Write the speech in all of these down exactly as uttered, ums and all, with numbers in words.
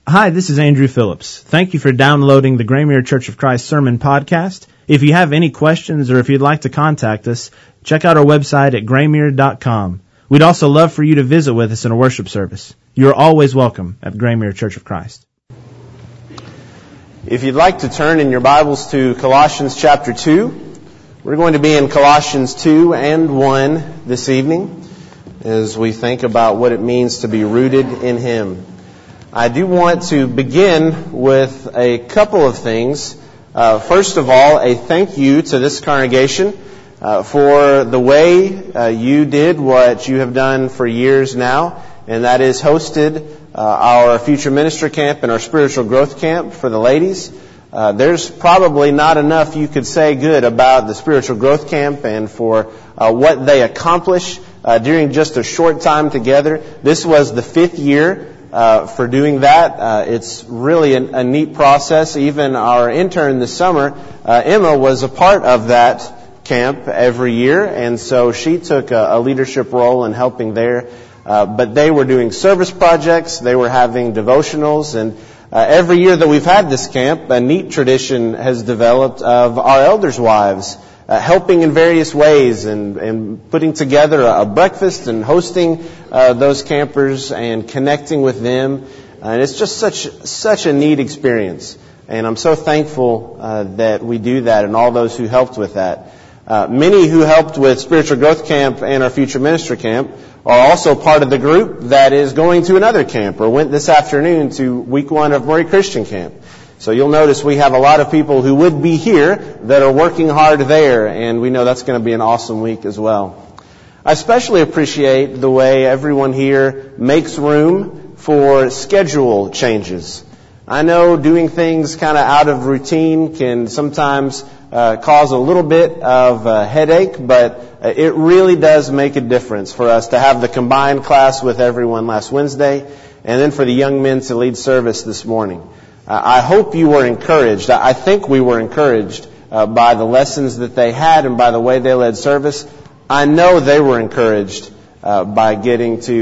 Hi, this is Andrew Phillips. Thank you for downloading the Graymere Church of Christ Sermon Podcast. If you have any questions or if you'd like to contact us, check out our website at graymere dot com. We'd also love for you to visit with us in a worship service. You are always welcome at Graymere Church of Christ. If you'd like to turn in your Bibles to Colossians chapter two, we're going to be in Colossians two and one this evening as we think about what it means to be rooted in Him. I do want to begin with a couple of things. Uh, first of all, a thank you to this congregation uh, for the way uh, you did what you have done for years now, and that is hosted uh, our Future Minister Camp and our Spiritual Growth Camp for the ladies. Uh, there's probably not enough you could say good about the Spiritual Growth Camp and for uh, what they accomplish uh, during just a short time together. This was the fifth year Uh, for doing that. Uh, it's really an, a neat process. Even our intern this summer, uh, Emma, was a part of that camp every year, and so she took a, a leadership role in helping there. Uh, but they were doing service projects, they were having devotionals, and uh, every year that we've had this camp, a neat tradition has developed of our elders' wives Uh, helping in various ways and, and putting together a, a breakfast and hosting uh, those campers and connecting with them. Uh, and it's just such such a neat experience. And I'm so thankful uh, that we do that and all those who helped with that. Uh, many who helped with Spiritual Growth Camp and our Future Minister Camp are also part of the group that is going to another camp or went this afternoon to week one of Murray Christian Camp. So you'll notice we have a lot of people who would be here that are working hard there, and we know that's going to be an awesome week as well. I especially appreciate the way everyone here makes room for schedule changes. I know doing things kind of out of routine can sometimes uh, cause a little bit of a headache, but it really does make a difference for us to have the combined class with everyone last Wednesday, and then for the young men to lead service this morning. I hope you were encouraged. I think we were encouraged uh, by the lessons that they had and by the way they led service. I know they were encouraged uh, by getting to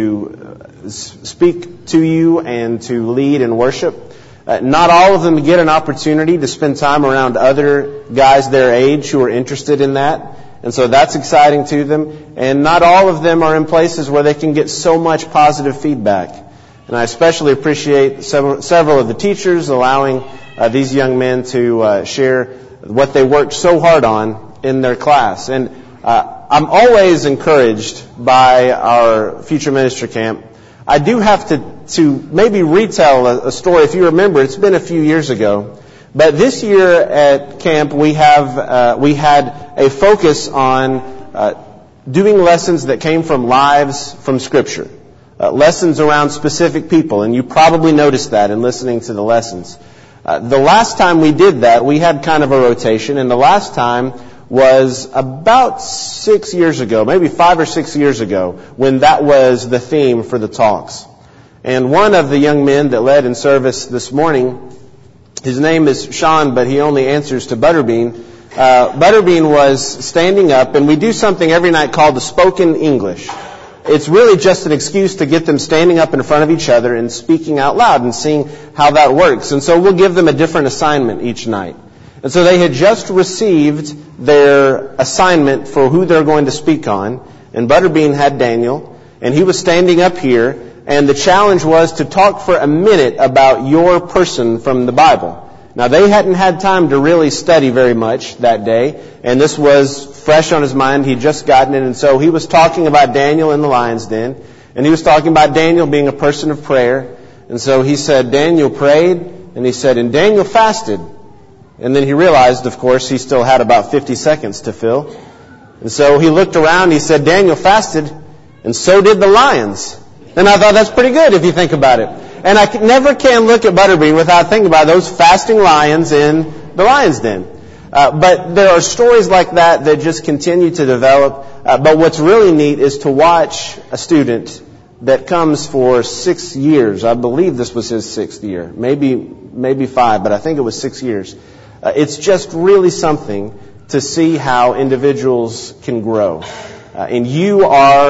speak to you and to lead and worship. Uh, not all of them get an opportunity to spend time around other guys their age who are interested in that. And so that's exciting to them. And not all of them are in places where they can get so much positive feedback. And I especially appreciate several, several of the teachers allowing uh, these young men to uh, share what they worked so hard on in their class. And uh, I'm always encouraged by our Future Minister Camp. I do have to, to maybe retell a, a story. If you remember, it's been a few years ago. But this year at camp, we have uh, we had a focus on uh, doing lessons that came from lives from Scripture. Uh, lessons around specific people, and you probably noticed that in listening to the lessons. Uh, the last time we did that, we had kind of a rotation, and the last time was about six years ago, maybe five or six years ago, when that was the theme for the talks. And one of the young men that led in service this morning, his name is Sean, but he only answers to Butterbean. Uh, Butterbean was standing up, and we do something every night called the spoken English. It's really just an excuse to get them standing up in front of each other and speaking out loud and seeing how that works. And so we'll give them a different assignment each night. And so they had just received their assignment for who they're going to speak on. And Butterbean had Daniel, and he was standing up here. And the challenge was to talk for a minute about your person from the Bible. Now, they hadn't had time to really study very much that day, and this was fresh on his mind. He'd just gotten it, and so he was talking about Daniel in the lion's den, and he was talking about Daniel being a person of prayer. And so he said, Daniel prayed, and he said, and Daniel fasted. And then he realized, of course, he still had about fifty seconds to fill. And so he looked around, he said, Daniel fasted, and so did the lions. And I thought that's pretty good if you think about it. And I never can look at Butterbean without thinking about those fasting lions in the lion's den. Uh, but there are stories like that that just continue to develop. Uh, but what's really neat is to watch a student that comes for six years. I believe this was his sixth year. Maybe maybe five, but I think it was six years. Uh, it's just really something to see how individuals can grow. Uh, and you are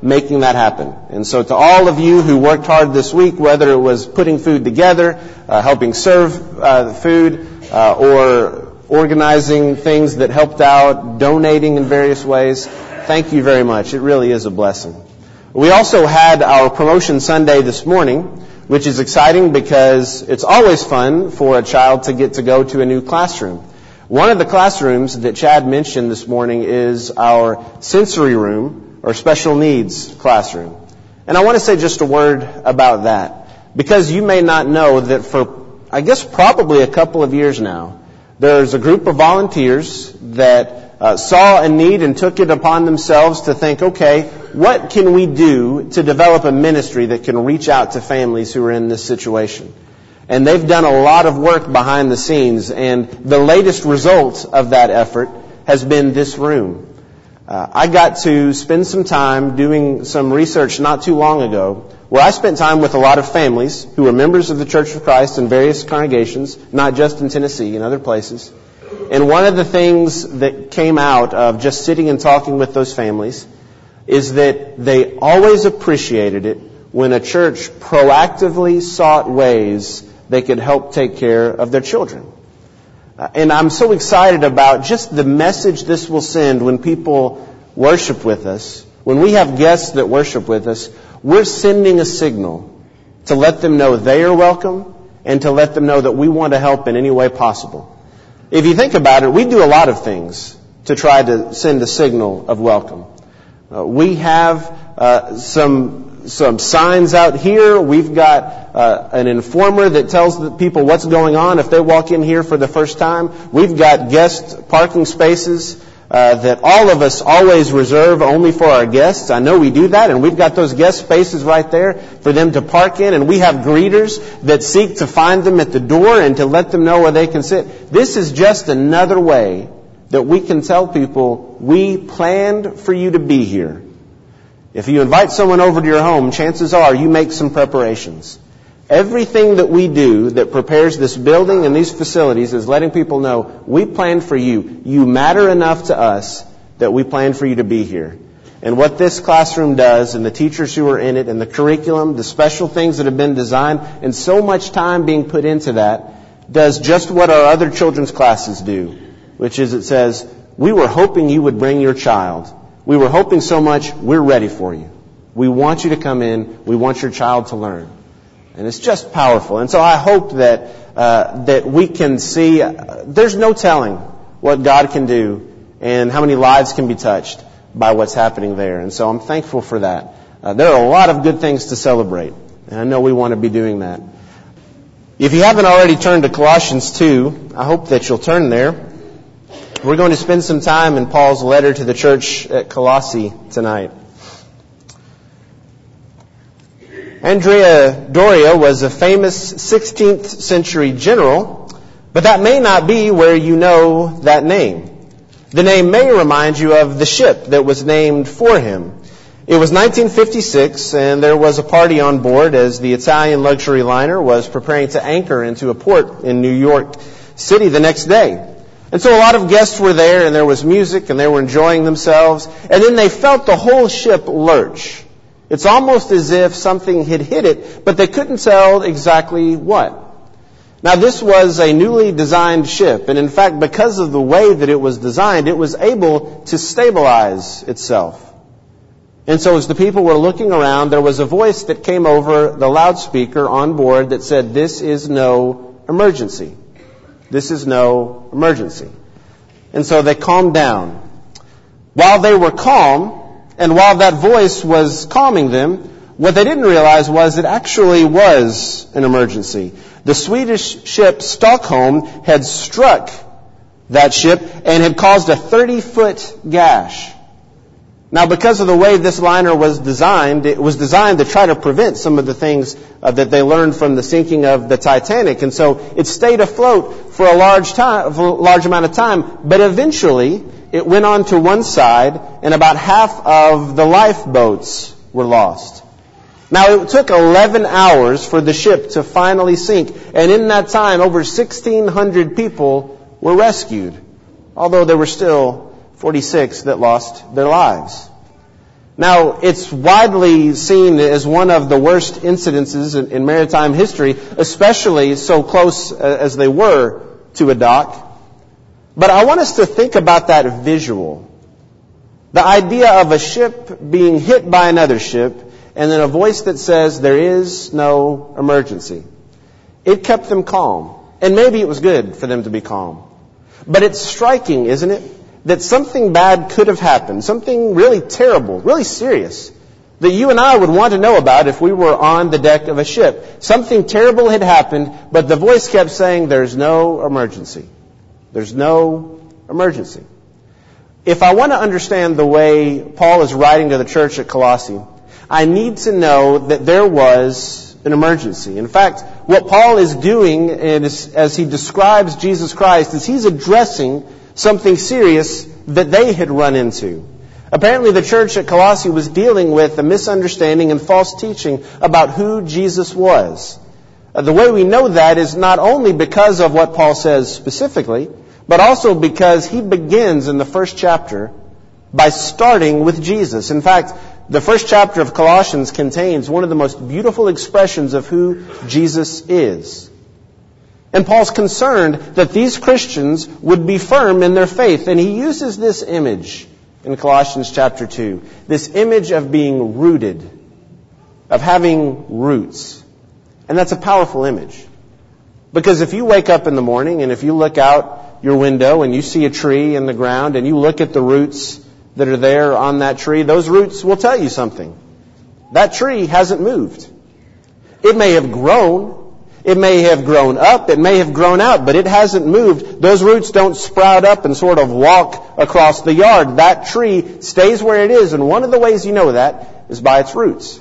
making that happen. And so to all of you who worked hard this week, whether it was putting food together, uh, helping serve uh, the food, uh, or organizing things that helped out, donating in various ways, thank you very much. It really is a blessing. We also had our promotion Sunday this morning, which is exciting because it's always fun for a child to get to go to a new classroom. One of the classrooms that Chad mentioned this morning is our sensory room, or special needs classroom. And I want to say just a word about that, because you may not know that for, I guess, probably a couple of years now, there's a group of volunteers that uh, saw a need and took it upon themselves to think, okay, what can we do to develop a ministry that can reach out to families who are in this situation? And they've done a lot of work behind the scenes, and the latest result of that effort has been this room. Uh, I got to spend some time doing some research not too long ago, where I spent time with a lot of families who are members of the Church of Christ in various congregations, not just in Tennessee, in other places. And one of the things that came out of just sitting and talking with those families is that they always appreciated it when a church proactively sought ways they could help take care of their children. Uh, and I'm so excited about just the message this will send when people worship with us. When we have guests that worship with us, we're sending a signal to let them know they are welcome and to let them know that we want to help in any way possible. If you think about it, we do a lot of things to try to send a signal of welcome. Uh, we have uh, some some signs out here. We've got uh, an informer that tells the people what's going on if they walk in here for the first time. We've got guest parking spaces uh, that all of us always reserve only for our guests. I know we do that, and we've got those guest spaces right there for them to park in. And we have greeters that seek to find them at the door and to let them know where they can sit. This is just another way that we can tell people, we planned for you to be here. If you invite someone over to your home, chances are you make some preparations. Everything that we do that prepares this building and these facilities is letting people know, we planned for you. You matter enough to us that we planned for you to be here. And what this classroom does, and the teachers who are in it, and the curriculum, the special things that have been designed, and so much time being put into that, does just what our other children's classes do, which is it says, we were hoping you would bring your child. We were hoping so much, we're ready for you. We want you to come in. We want your child to learn. And it's just powerful. And so I hope that uh, that we can see, uh, there's no telling what God can do and how many lives can be touched by what's happening there. And so I'm thankful for that. Uh, there are a lot of good things to celebrate. And I know we want to be doing that. If you haven't already turned to Colossians two, I hope that you'll turn there. We're going to spend some time in Paul's letter to the church at Colossae tonight. Andrea Doria was a famous sixteenth century general, but that may not be where you know that name. The name may remind you of the ship that was named for him. It was nineteen fifty-six, and there was a party on board as the Italian luxury liner was preparing to anchor into a port in New York City the next day. And so a lot of guests were there, and there was music, and they were enjoying themselves. And then they felt the whole ship lurch. It's almost as if something had hit it, but they couldn't tell exactly what. Now, this was a newly designed ship, and in fact, because of the way that it was designed, it was able to stabilize itself. And so as the people were looking around, there was a voice that came over the loudspeaker on board that said, "This is no emergency. This is no emergency." And so they calmed down. While they were calm, and while that voice was calming them, what they didn't realize was it actually was an emergency. The Swedish ship Stockholm had struck that ship and had caused a thirty-foot gash. Now, because of the way this liner was designed, it was designed to try to prevent some of the things uh, that they learned from the sinking of the Titanic. And so it stayed afloat for a large time, for a large amount of time. But eventually, it went on to one side, and about half of the lifeboats were lost. Now, it took eleven hours for the ship to finally sink. And in that time, over sixteen hundred people were rescued, although there were still forty-six that lost their lives. Now, it's widely seen as one of the worst incidences in, in maritime history, especially so close as they were to a dock. But I want us to think about that visual. The idea of a ship being hit by another ship, and then a voice that says, there is no emergency. It kept them calm. And maybe it was good for them to be calm. But it's striking, isn't it, that something bad could have happened, something really terrible, really serious, that you and I would want to know about if we were on the deck of a ship. Something terrible had happened, but the voice kept saying, there's no emergency. There's no emergency. If I want to understand the way Paul is writing to the church at Colossae, I need to know that there was an emergency. In fact, what Paul is doing is, as he describes Jesus Christ, is he's addressing something serious that they had run into. Apparently the church at Colossae was dealing with a misunderstanding and false teaching about who Jesus was. Uh, the way we know that is not only because of what Paul says specifically, but also because he begins in the first chapter by starting with Jesus. In fact, the first chapter of Colossians contains one of the most beautiful expressions of who Jesus is. And Paul's concerned that these Christians would be firm in their faith. And he uses this image in Colossians chapter two. This image of being rooted, of having roots. And that's a powerful image. Because if you wake up in the morning and if you look out your window and you see a tree in the ground and you look at the roots that are there on that tree, those roots will tell you something. That tree hasn't moved. It may have grown. It may have grown up, it may have grown out, but it hasn't moved. Those roots don't sprout up and sort of walk across the yard. That tree stays where it is, and one of the ways you know that is by its roots.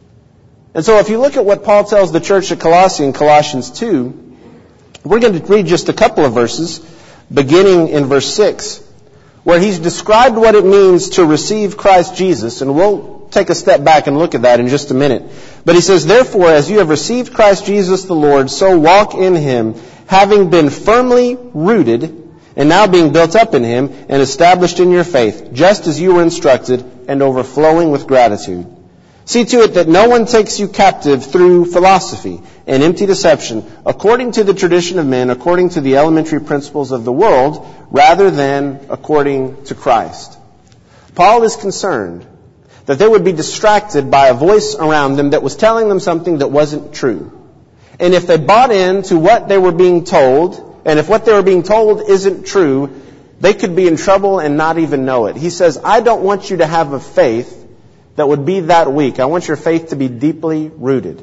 And so if you look at what Paul tells the church at Colossae in Colossians two, we're going to read just a couple of verses, beginning in verse six, where he's described what it means to receive Christ Jesus, and we'll take a step back and look at that in just a minute. But he says, therefore, as you have received Christ Jesus the Lord, so walk in him, having been firmly rooted, and now being built up in him, and established in your faith, just as you were instructed, and overflowing with gratitude. See to it that no one takes you captive through philosophy and empty deception, according to the tradition of men, according to the elementary principles of the world, rather than according to Christ. Paul is concerned that they would be distracted by a voice around them that was telling them something that wasn't true. And if they bought into what they were being told, and if what they were being told isn't true, they could be in trouble and not even know it. He says, I don't want you to have a faith that would be that weak. I want your faith to be deeply rooted.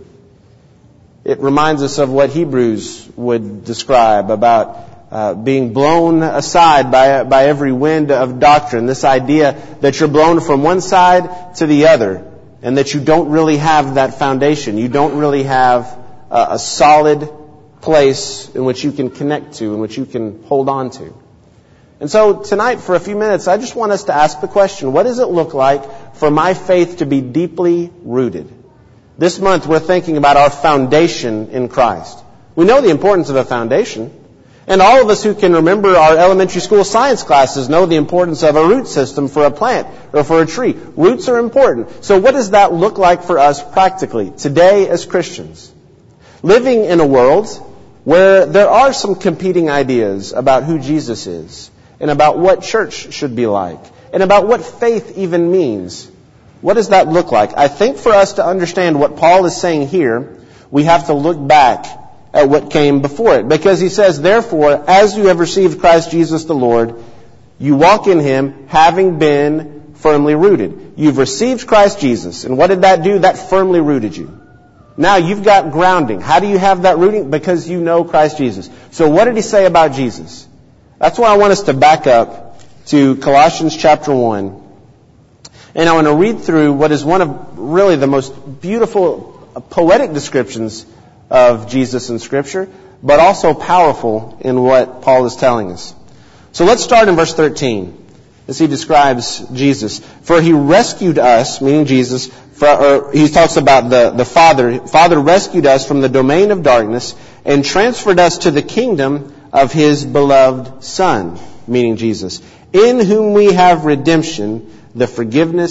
It reminds us of what Hebrews would describe about Uh, being blown aside by by every wind of doctrine. This idea that you're blown from one side to the other and that you don't really have that foundation. You don't really have a, a solid place in which you can connect to, in which you can hold on to. And so tonight, for a few minutes, I just want us to ask the question, what does it look like for my faith to be deeply rooted? This month, we're thinking about our foundation in Christ. We know the importance of a foundation. And all of us who can remember our elementary school science classes know the importance of a root system for a plant or for a tree. Roots are important. So what does that look like for us practically today as Christians? Living in a world where there are some competing ideas about who Jesus is and about what church should be like and about what faith even means. What does that look like? I think for us to understand what Paul is saying here, we have to look back at what came before it. Because he says, therefore, as you have received Christ Jesus the Lord, you walk in him having been firmly rooted. You've received Christ Jesus. And what did that do? That firmly rooted you. Now you've got grounding. How do you have that rooting? Because you know Christ Jesus. So what did he say about Jesus? That's why I want us to back up to Colossians chapter one. And I want to read through what is one of really the most beautiful poetic descriptions of Jesus in Scripture, but also powerful in what Paul is telling us. So let's start in verse thirteen, as he describes Jesus. For he rescued us, meaning Jesus, for, or he talks about the, the Father. Father rescued us from the domain of darkness and transferred us to the kingdom of his beloved Son, meaning Jesus, in whom we have redemption, the forgiveness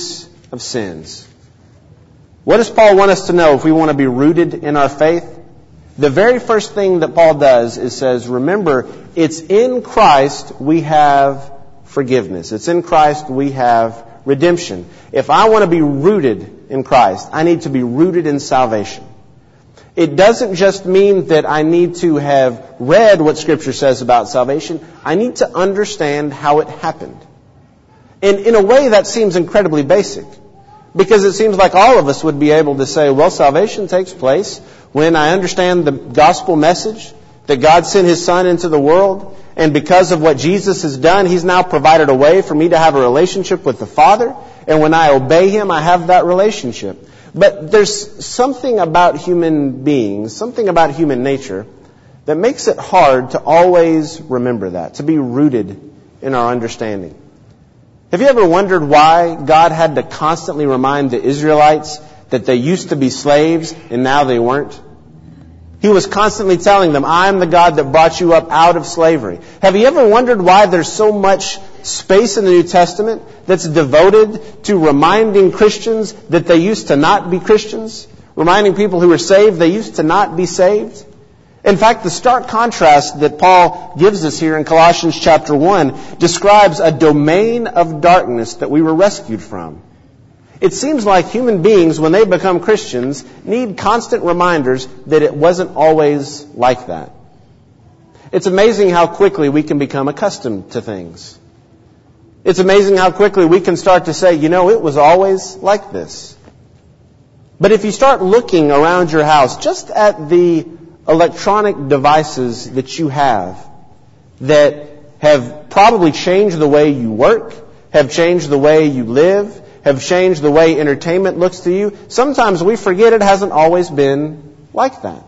of sins. What does Paul want us to know if we want to be rooted in our faith? The very first thing that Paul does is says, remember, it's in Christ we have forgiveness. It's in Christ we have redemption. If I want to be rooted in Christ, I need to be rooted in salvation. It doesn't just mean that I need to have read what Scripture says about salvation. I need to understand how it happened. And in a way, that seems incredibly basic. Because it seems like all of us would be able to say, well, salvation takes place when I understand the gospel message, that God sent His Son into the world, and because of what Jesus has done, He's now provided a way for me to have a relationship with the Father, and when I obey Him, I have that relationship. But there's something about human beings, something about human nature, that makes it hard to always remember that, to be rooted in our understanding. Have you ever wondered why God had to constantly remind the Israelites that they used to be slaves and now they weren't? He was constantly telling them, I am the God that brought you up out of slavery. Have you ever wondered why there's so much space in the New Testament that's devoted to reminding Christians that they used to not be Christians? Reminding people who were saved they used to not be saved? In fact, the stark contrast that Paul gives us here in Colossians chapter one describes a domain of darkness that we were rescued from. It seems like human beings, when they become Christians, need constant reminders that it wasn't always like that. It's amazing how quickly we can become accustomed to things. It's amazing how quickly we can start to say, you know, it was always like this. But if you start looking around your house, just at the electronic devices that you have that have probably changed the way you work, have changed the way you live, have changed the way entertainment looks to you, sometimes we forget it hasn't always been like that.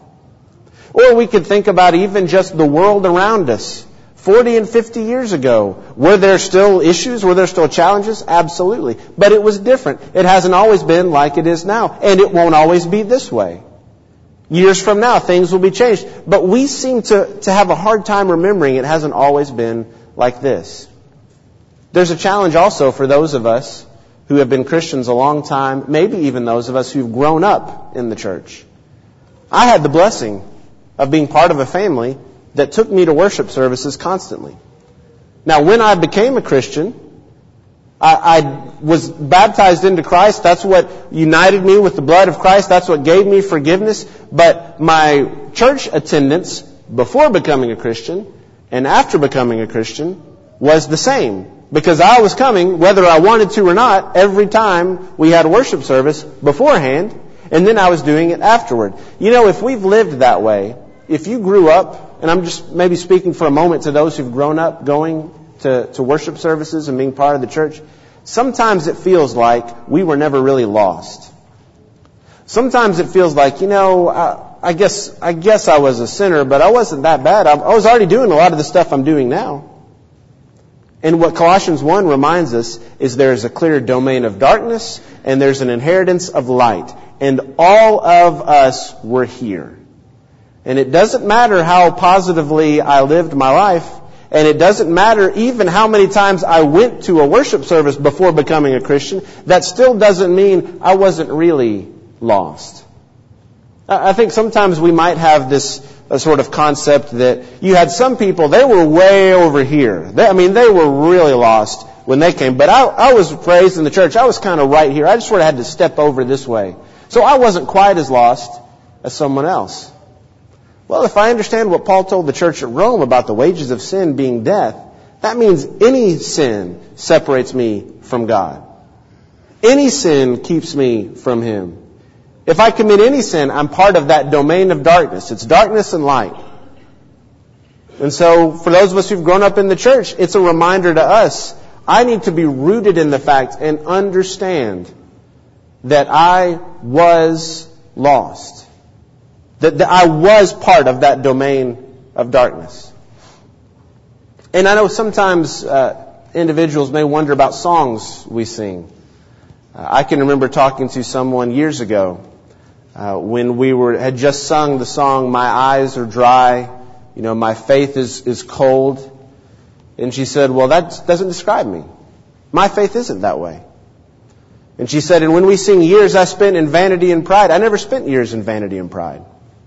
Or we could think about even just the world around us. forty and fifty years ago, were there still issues? Were there still challenges? Absolutely. But it was different. It hasn't always been like it is now. And it won't always be this way. Years from now, things will be changed. But we seem to, to have a hard time remembering it hasn't always been like this. There's a challenge also for those of us who have been Christians a long time, maybe even those of us who've grown up in the church. I had the blessing of being part of a family that took me to worship services constantly. Now, when I became a Christian, I, I was baptized into Christ. That's what united me with the blood of Christ. That's what gave me forgiveness. But my church attendance before becoming a Christian and after becoming a Christian was the same. Because I was coming, whether I wanted to or not, every time we had a worship service beforehand, and then I was doing it afterward. You know, if we've lived that way, if you grew up, and I'm just maybe speaking for a moment to those who've grown up going to, to worship services and being part of the church, sometimes it feels like we were never really lost. Sometimes it feels like, you know, I, I guess I guess I was a sinner, but I wasn't that bad. I, I was already doing a lot of the stuff I'm doing now. And what Colossians one reminds us is there is a clear domain of darkness and there's an inheritance of light. And all of us were here. And it doesn't matter how positively I lived my life, and it doesn't matter even how many times I went to a worship service before becoming a Christian, that still doesn't mean I wasn't really lost. I think sometimes we might have this a sort of concept that you had some people, they were way over here. They, I mean, they were really lost when they came. But I, I was raised in the church. I was kind of right here. I just sort of had to step over this way. So I wasn't quite as lost as someone else. Well, if I understand what Paul told the church at Rome about the wages of sin being death, that means any sin separates me from God. Any sin keeps me from Him. If I commit any sin, I'm part of that domain of darkness. It's darkness and light. And so, for those of us who've grown up in the church, it's a reminder to us, I need to be rooted in the fact and understand that I was lost. That, that I was part of that domain of darkness. And I know sometimes uh, individuals may wonder about songs we sing. Uh, I can remember talking to someone years ago Uh, when we were had just sung the song, "My eyes are dry, you know, my faith is, is cold." And she said, well, that doesn't describe me. My faith isn't that way. And she said, and when we sing years I spent in vanity and pride, I never spent years in vanity and pride.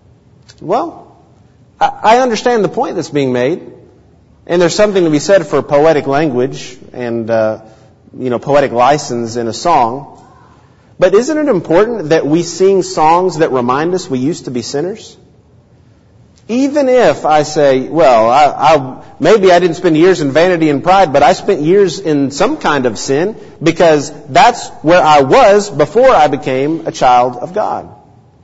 Well, I understand the point that's being made. And there's something to be said for poetic language and, uh, you know, poetic license in a song. But isn't it important that we sing songs that remind us we used to be sinners? Even if I say, well, I, I, maybe I didn't spend years in vanity and pride, but I spent years in some kind of sin because that's where I was before I became a child of God.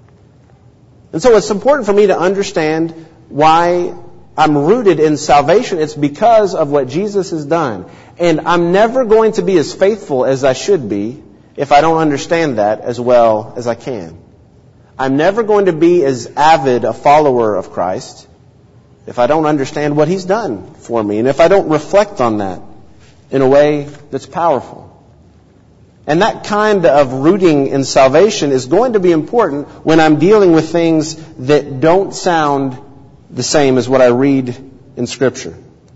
And so it's important for me to understand why I'm rooted in salvation. It's because of what Jesus has done. And I'm never going to be as faithful as I should be if I don't understand that as well as I can. I'm never going to be as avid a follower of Christ if I don't understand what He's done for me and if I don't reflect on that in a way that's powerful. And that kind of rooting in salvation is going to be important when I'm dealing with things that don't sound the same as what I read in Scripture.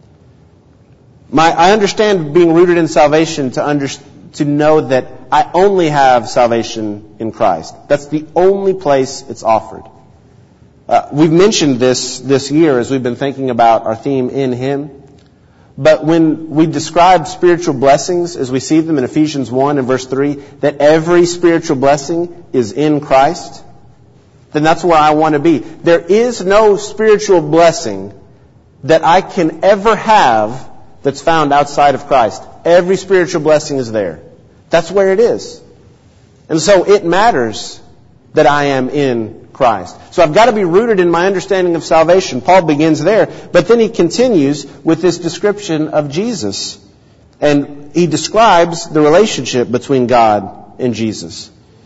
My, I understand being rooted in salvation to understand to know that I only have salvation in Christ. That's the only place it's offered. Uh, we've mentioned this this year as we've been thinking about our theme, In Him. But when we describe spiritual blessings as we see them in Ephesians one and verse three, that every spiritual blessing is in Christ, then that's where I want to be. There is no spiritual blessing that I can ever have that's found outside of Christ. Every spiritual blessing is there. That's where it is. And so it matters that I am in Christ. So I've got to be rooted in my understanding of salvation. Paul begins there, but then he continues with this description of Jesus. And he describes the relationship between God and Jesus.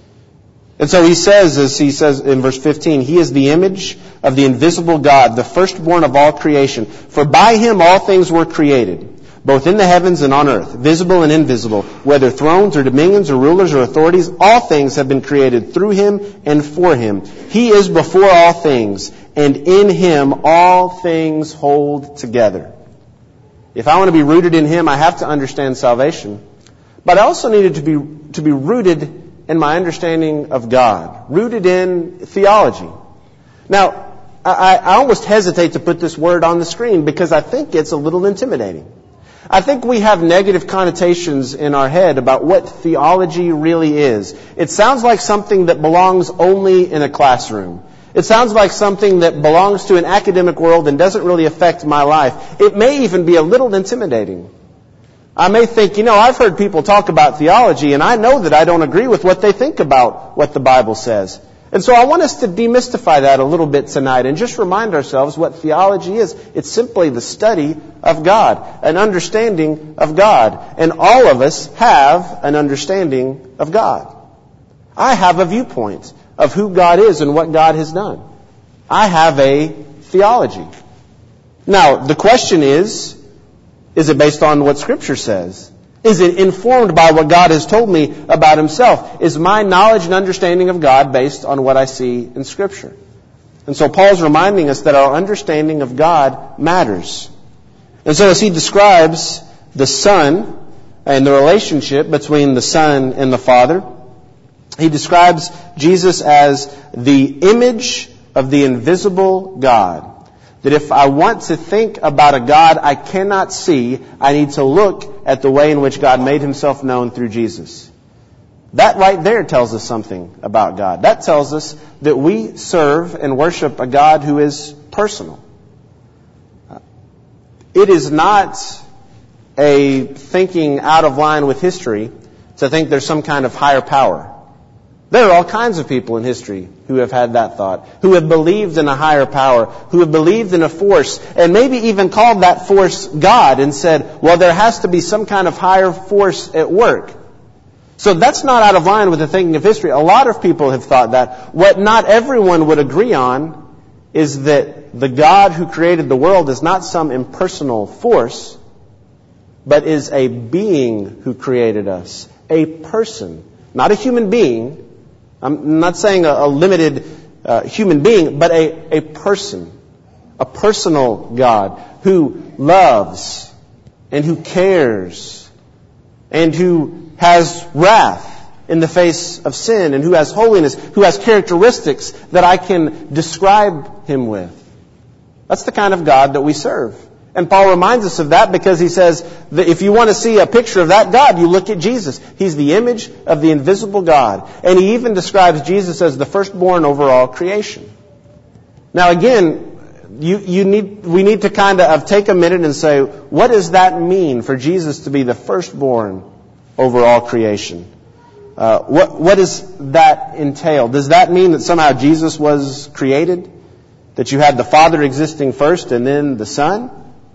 And so he says, as he says in verse fifteen, He is the image of the invisible God, the firstborn of all creation. For by Him all things were created, both in the heavens and on earth, visible and invisible, whether thrones or dominions or rulers or authorities, all things have been created through Him and for Him. He is before all things, and in Him all things hold together. If I want to be rooted in Him, I have to understand salvation. But I also needed to be to be rooted in my understanding of God, rooted in theology. Now, I, I almost hesitate to put this word on the screen because I think it's a little intimidating. I think we have negative connotations in our head about what theology really is. It sounds like something that belongs only in a classroom. It sounds like something that belongs to an academic world and doesn't really affect my life. It may even be a little intimidating. I may think, you know, I've heard people talk about theology, and I know that I don't agree with what they think about what the Bible says. And so I want us to demystify that a little bit tonight and just remind ourselves what theology is. It's simply the study of God, an understanding of God. And all of us have an understanding of God. I have a viewpoint of who God is and what God has done. I have a theology. Now, the question is, is it based on what Scripture says? Is it informed by what God has told me about Himself? Is my knowledge and understanding of God based on what I see in Scripture? And so Paul's reminding us that our understanding of God matters. And so as he describes the Son and the relationship between the Son and the Father, he describes Jesus as the image of the invisible God. That if I want to think about a God I cannot see, I need to look at the way in which God made Himself known through Jesus. That right there tells us something about God. That tells us that we serve and worship a God who is personal. It is not a thinking out of line with history to think there's some kind of higher power. There are all kinds of people in history who have had that thought, who have believed in a higher power, who have believed in a force, and maybe even called that force God and said, well, there has to be some kind of higher force at work. So that's not out of line with the thinking of history. A lot of people have thought that. What not everyone would agree on is that the God who created the world is not some impersonal force, but is a being who created us, a person, not a human being. I'm not saying a, a limited uh, human being, but a, a person, a personal God who loves and who cares and who has wrath in the face of sin and who has holiness, who has characteristics that I can describe him with. That's the kind of God that we serve. And Paul reminds us of that because he says that if you want to see a picture of that God, you look at Jesus. He's the image of the invisible God. And he even describes Jesus as the firstborn over all creation. Now again, you, you need, we need to kind of take a minute and say, what does that mean for Jesus to be the firstborn over all creation? Uh, what, what does that entail? Does that mean that somehow Jesus was created? That you had the Father existing first and then the Son?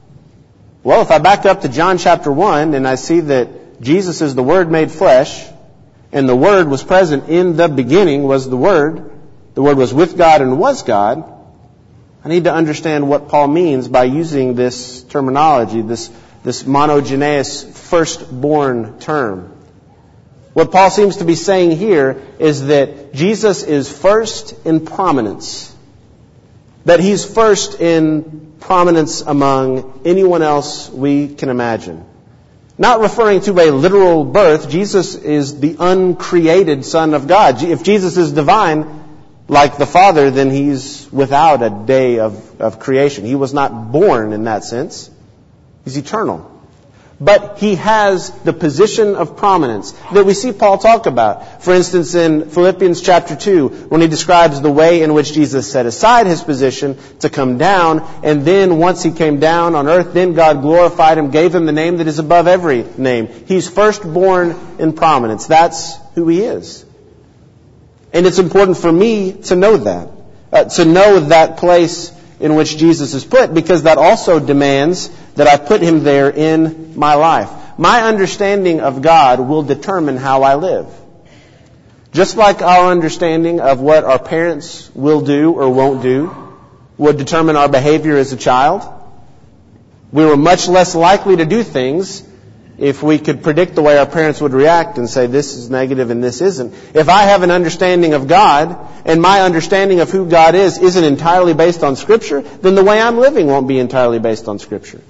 Well, if I back up to John chapter one and I see that Jesus is the Word made flesh, and the Word was present in the beginning, was the Word, the Word was with God and was God, I need to understand what Paul means by using this terminology, this, this monogenes, firstborn term. What Paul seems to be saying here is that Jesus is first in prominence. That He's first in prominence among anyone else we can imagine. Not referring to a literal birth, Jesus is the uncreated Son of God. If Jesus is divine, like the Father, then He's without a day of, of creation. He was not born in that sense. He's eternal. But He has the position of prominence that we see Paul talk about. For instance, in Philippians chapter two, when he describes the way in which Jesus set aside His position to come down, and then once He came down on earth, then God glorified Him, gave Him the name that is above every name. He's firstborn in prominence. That's who He is. And it's important for me to know that. Uh, to know that place in which Jesus is put, because that also demands that I put Him there in my life. My understanding of God will determine how I live. Just like our understanding of what our parents will do or won't do would determine our behavior as a child, we were much less likely to do things if we could predict the way our parents would react and say, this is negative and this isn't. If I have an understanding of God, and my understanding of who God is isn't entirely based on Scripture, then the way I'm living won't be entirely based on Scripture.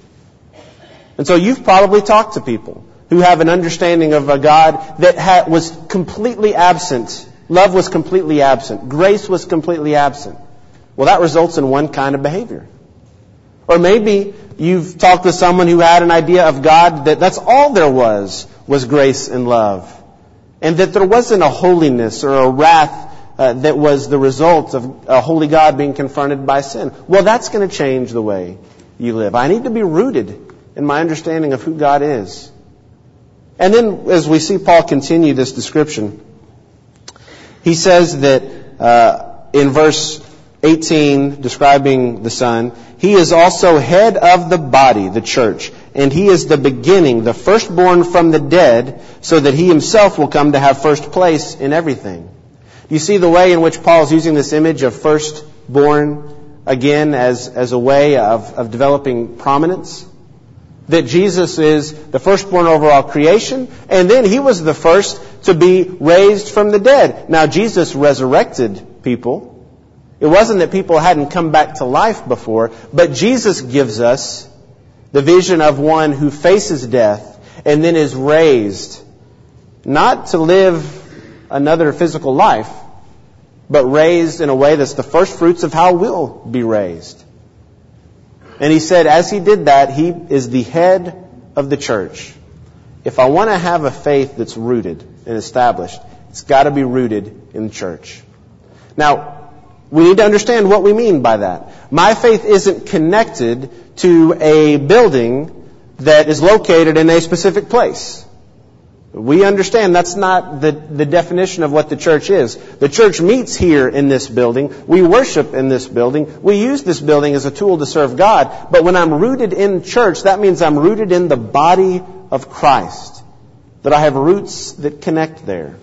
And so you've probably talked to people who have an understanding of a God that ha- was completely absent. Love was completely absent. Grace was completely absent. Well, that results in one kind of behavior. Or maybe you've talked with someone who had an idea of God that that's all there was, was grace and love. And that there wasn't a holiness or a wrath uh, that was the result of a holy God being confronted by sin. Well, that's going to change the way you live. I need to be rooted in my understanding of who God is. And then as we see Paul continue this description, he says that uh, in verse eighteen, describing the Son, He is also head of the body, the church, and He is the beginning, the firstborn from the dead, so that He Himself will come to have first place in everything. You see the way in which Paul is using this image of firstborn again as, as a way of, of developing prominence? That Jesus is the firstborn over all creation, and then He was the first to be raised from the dead. Now, Jesus resurrected people. It wasn't that people hadn't come back to life before, but Jesus gives us the vision of one who faces death and then is raised, not to live another physical life, but raised in a way that's the first fruits of how we'll be raised. And He said, as He did that, He is the head of the church. If I want to have a faith that's rooted and established, it's got to be rooted in the church. Now, we need to understand what we mean by that. My faith isn't connected to a building that is located in a specific place. We understand that's not the, the definition of what the church is. The church meets here in this building. We worship in this building. We use this building as a tool to serve God. But when I'm rooted in church, that means I'm rooted in the body of Christ. That I have roots that connect there.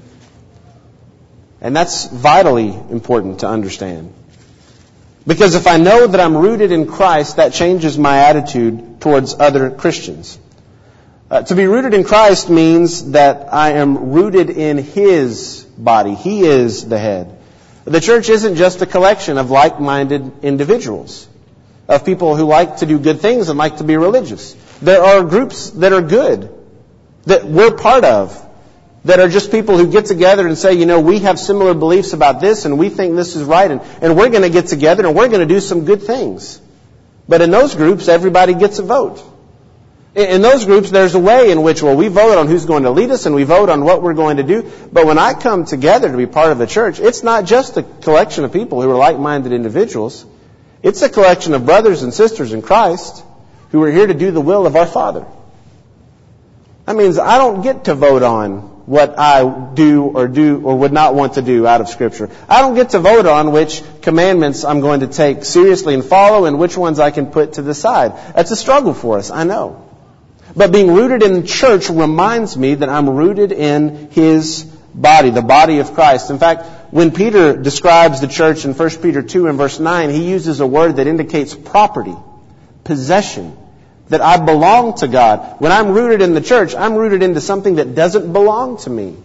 And that's vitally important to understand. Because if I know that I'm rooted in Christ, that changes my attitude towards other Christians. Uh, to be rooted in Christ means that I am rooted in His body. He is the head. The church isn't just a collection of like-minded individuals, of people who like to do good things and like to be religious. There are groups that are good, that we're part of, that are just people who get together and say, you know, we have similar beliefs about this and we think this is right and, and we're going to get together and we're going to do some good things. But in those groups, everybody gets a vote. In those groups, there's a way in which, well, we vote on who's going to lead us and we vote on what we're going to do. But when I come together to be part of the church, it's not just a collection of people who are like-minded individuals. It's a collection of brothers and sisters in Christ who are here to do the will of our Father. That means I don't get to vote on what I do or do or would not want to do out of Scripture. I don't get to vote on which commandments I'm going to take seriously and follow and which ones I can put to the side. That's a struggle for us, I know. But being rooted in the church reminds me that I'm rooted in His body, the body of Christ. In fact, when Peter describes the church in First Peter two and verse nine, he uses a word that indicates property, possession, that I belong to God. When I'm rooted in the church, I'm rooted into something that doesn't belong to me.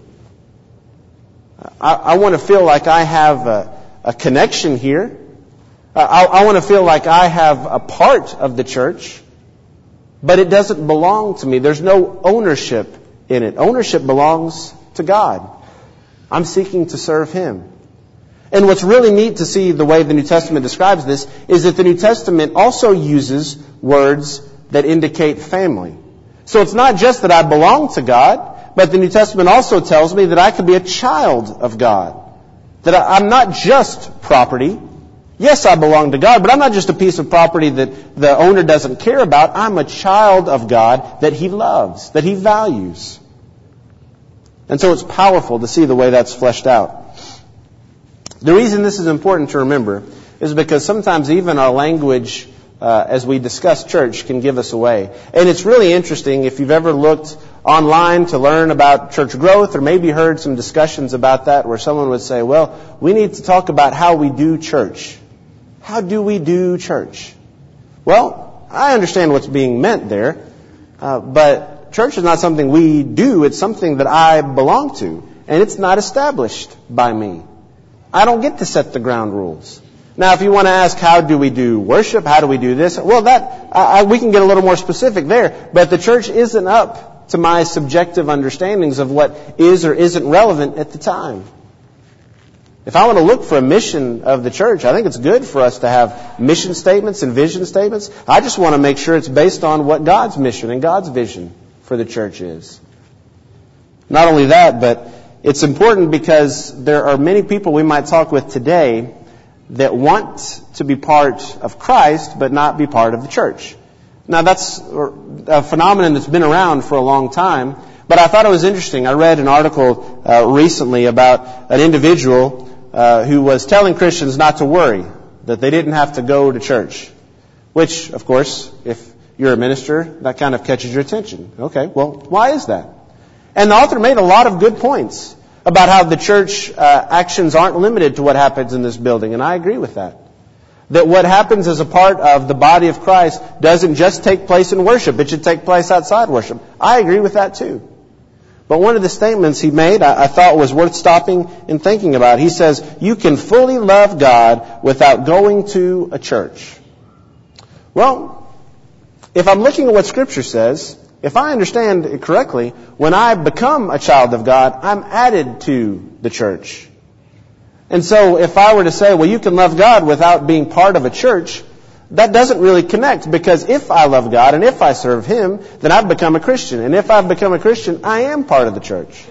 I, I want to feel like I have a, a connection here. I, I want to feel like I have a part of the church. But it doesn't belong to me. There's no ownership in it. Ownership belongs to God. I'm seeking to serve Him. And what's really neat to see the way the New Testament describes this is that the New Testament also uses words that indicate family. So it's not just that I belong to God, but the New Testament also tells me that I could be a child of God. That I'm not just property. Yes, I belong to God, but I'm not just a piece of property that the owner doesn't care about. I'm a child of God that He loves, that He values. And so it's powerful to see the way that's fleshed out. The reason this is important to remember is because sometimes even our language uh, as we discuss church can give us away. And it's really interesting if you've ever looked online to learn about church growth or maybe heard some discussions about that where someone would say, well, we need to talk about how we do church. How do we do church? Well, I understand what's being meant there, uh, but church is not something we do. It's something that I belong to, and it's not established by me. I don't get to set the ground rules. Now, if you want to ask, how do we do worship? How do we do this? Well, that I, we can get a little more specific there, but the church isn't up to my subjective understandings of what is or isn't relevant at the time. If I want to look for a mission of the church, I think it's good for us to have mission statements and vision statements. I just want to make sure it's based on what God's mission and God's vision for the church is. Not only that, but it's important because there are many people we might talk with today that want to be part of Christ but not be part of the church. Now that's a phenomenon that's been around for a long time, but I thought it was interesting. I read an article uh, recently about an individual Uh, who was telling Christians not to worry, that they didn't have to go to church. Which, of course, if you're a minister, that kind of catches your attention. Okay, well, why is that? And the author made a lot of good points about how the church uh, actions aren't limited to what happens in this building, and I agree with that. That what happens as a part of the body of Christ doesn't just take place in worship, it should take place outside worship. I agree with that too. But one of the statements he made I, I thought was worth stopping and thinking about. He says, you can fully love God without going to a church. Well, if I'm looking at what Scripture says, if I understand it correctly, when I become a child of God, I'm added to the church. And so if I were to say, well, you can love God without being part of a church, that doesn't really connect, because if I love God and if I serve Him, then I've become a Christian. And if I've become a Christian, I am part of the church.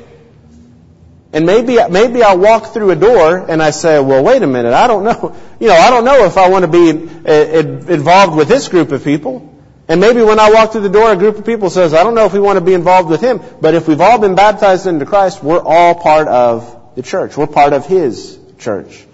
And maybe maybe I'll walk through a door and I say, well, wait a minute, I don't know. You know, I don't know if I want to be involved with this group of people. And maybe when I walk through the door, a group of people says, I don't know if we want to be involved with him. But if we've all been baptized into Christ, we're all part of the church. We're part of His church.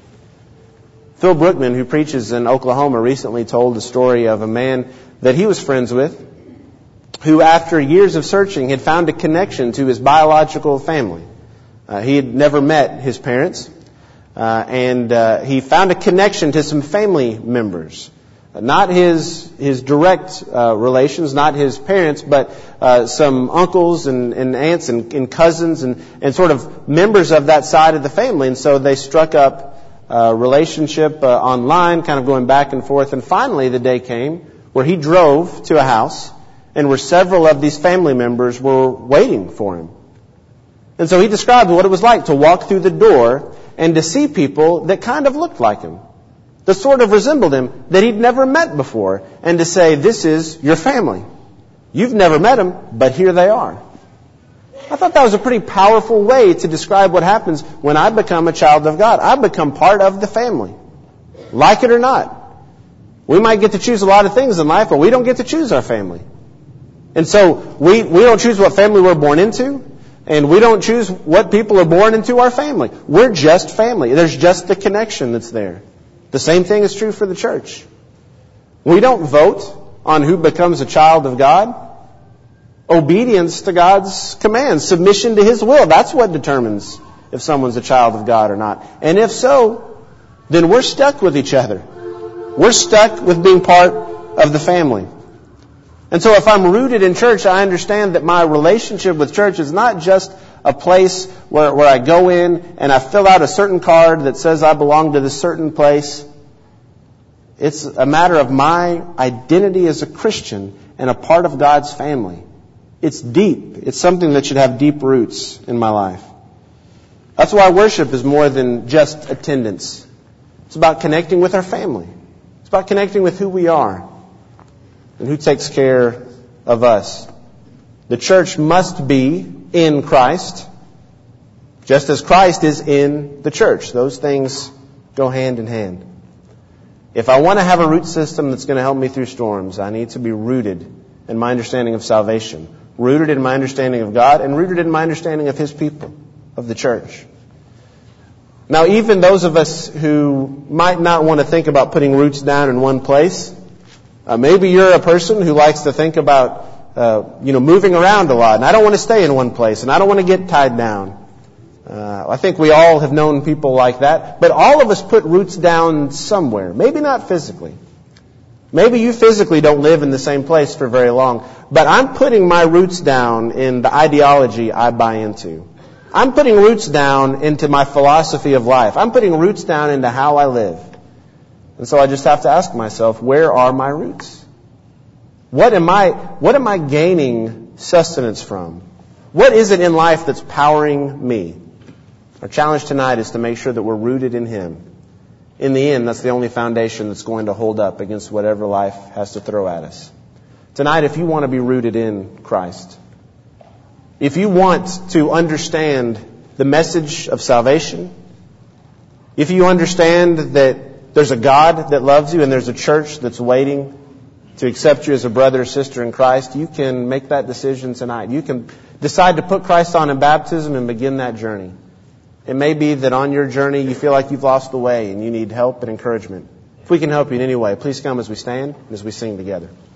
Phil Brookman, who preaches in Oklahoma, recently told the story of a man that he was friends with who, after years of searching, had found a connection to his biological family. Uh, he had never met his parents, uh, and uh, he found a connection to some family members. Not his his direct uh, relations, not his parents, but uh, some uncles and, and aunts and, and cousins and, and sort of members of that side of the family. And so they struck up a relationship uh, online, kind of going back and forth. And finally the day came where he drove to a house and where several of these family members were waiting for him. And so he described what it was like to walk through the door and to see people that kind of looked like him, that sort of resembled him, that he'd never met before, and to say, this is your family. You've never met them, but here they are. I thought that was a pretty powerful way to describe what happens when I become a child of God. I become part of the family. Like it or not. We might get to choose a lot of things in life, but we don't get to choose our family. And so we, we don't choose what family we're born into, and we don't choose what people are born into our family. We're just family. There's just the connection that's there. The same thing is true for the church. We don't vote on who becomes a child of God. Obedience to God's commands, submission to His will, that's what determines if someone's a child of God or not. And if so, then we're stuck with each other. We're stuck with being part of the family. And so if I'm rooted in church, I understand that my relationship with church is not just a place where, where I go in and I fill out a certain card that says I belong to this certain place. It's a matter of my identity as a Christian and a part of God's family. It's deep. It's something that should have deep roots in my life. That's why worship is more than just attendance. It's about connecting with our family. It's about connecting with who we are and who takes care of us. The church must be in Christ, just as Christ is in the church. Those things go hand in hand. If I want to have a root system that's going to help me through storms, I need to be rooted in my understanding of salvation, rooted in my understanding of God, and rooted in my understanding of His people, of the church. Now, even those of us who might not want to think about putting roots down in one place, uh, maybe you're a person who likes to think about, uh, you know, moving around a lot, and I don't want to stay in one place, and I don't want to get tied down. Uh, I think we all have known people like that, but all of us put roots down somewhere, maybe not physically. Maybe you physically don't live in the same place for very long, but I'm putting my roots down in the ideology I buy into. I'm putting roots down into my philosophy of life. I'm putting roots down into how I live. And so I just have to ask myself, where are my roots? What am I, what am I gaining sustenance from? What is it in life that's powering me? Our challenge tonight is to make sure that we're rooted in Him. In the end, that's the only foundation that's going to hold up against whatever life has to throw at us. Tonight, if you want to be rooted in Christ, if you want to understand the message of salvation, if you understand that there's a God that loves you and there's a church that's waiting to accept you as a brother or sister in Christ, you can make that decision tonight. You can decide to put Christ on in baptism and begin that journey. It may be that on your journey you feel like you've lost the way and you need help and encouragement. If we can help you in any way, please come as we stand and as we sing together.